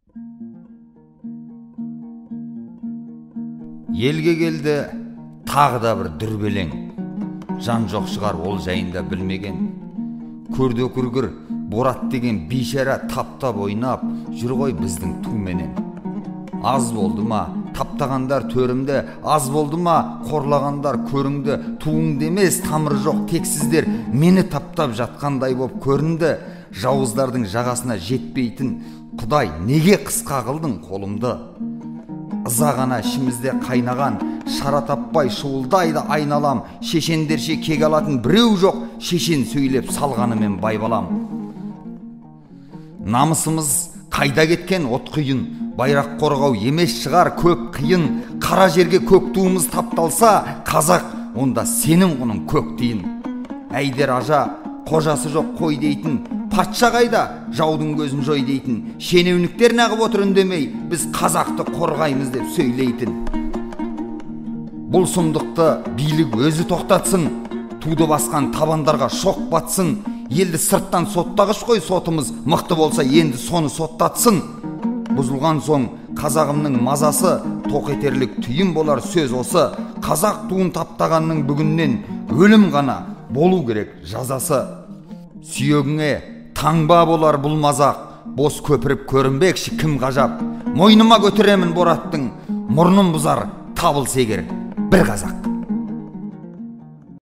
Елге келді тағы да бір дүрбелең, жан жоқ шығар ол жайында білмеген. Көрді күргір Борат деген бейшара таптап ойнап жүр ғой біздің туменен. Аз болды ма таптағандар төрімді, аз болды ма қорлағандар көріңді. Туыңды емес тамыры жоқ тексіздер мені таптап жатқандай боп көрінді. Жауыздардың жағасына жетпейтін Құдай неге қысқа қылдың қолымды? Ыза ғана ішімізде қайнаған, шара таппай шуылдайды айналам. Шешендерше кек алатын біреу жоқ, шешен сөйлеп салғанымен байбалам. Намысымыз қайда кеткен от құйын, байрақ қорғау емес шығар көп қиын. Қара жерге көк туымыз тапталса, қазақ онда сенің құның көк тиын. Әйдер ажа қожасы жоқ қой дейтін, патша қайда жаудың көзін жой дейтін. Шенеуніктер нағып отыр үндемей, біз қазақты қорғаймыз деп сөйлейтін. Бұл сұмдықты билік өзі тоқтатсын, туды басқан табандарға шоқ батсын. Елді сырттан соттағыш қой сотымыз, мықты болса енді соны соттатсын. Бұзылған соң қазағымның мазасы, тоқ етерлік түйін болар сөз осы. Қазақ туын таптағанның бүгіннен өлім ғана болу керек жазасы. Сүйегіңе таңба болар бұл мазақ, бос көпіріп көрінбекші кім ғажап. Мойныма көтеремін Бораттың, мұрнын бұзар табылса егер бір қазақ.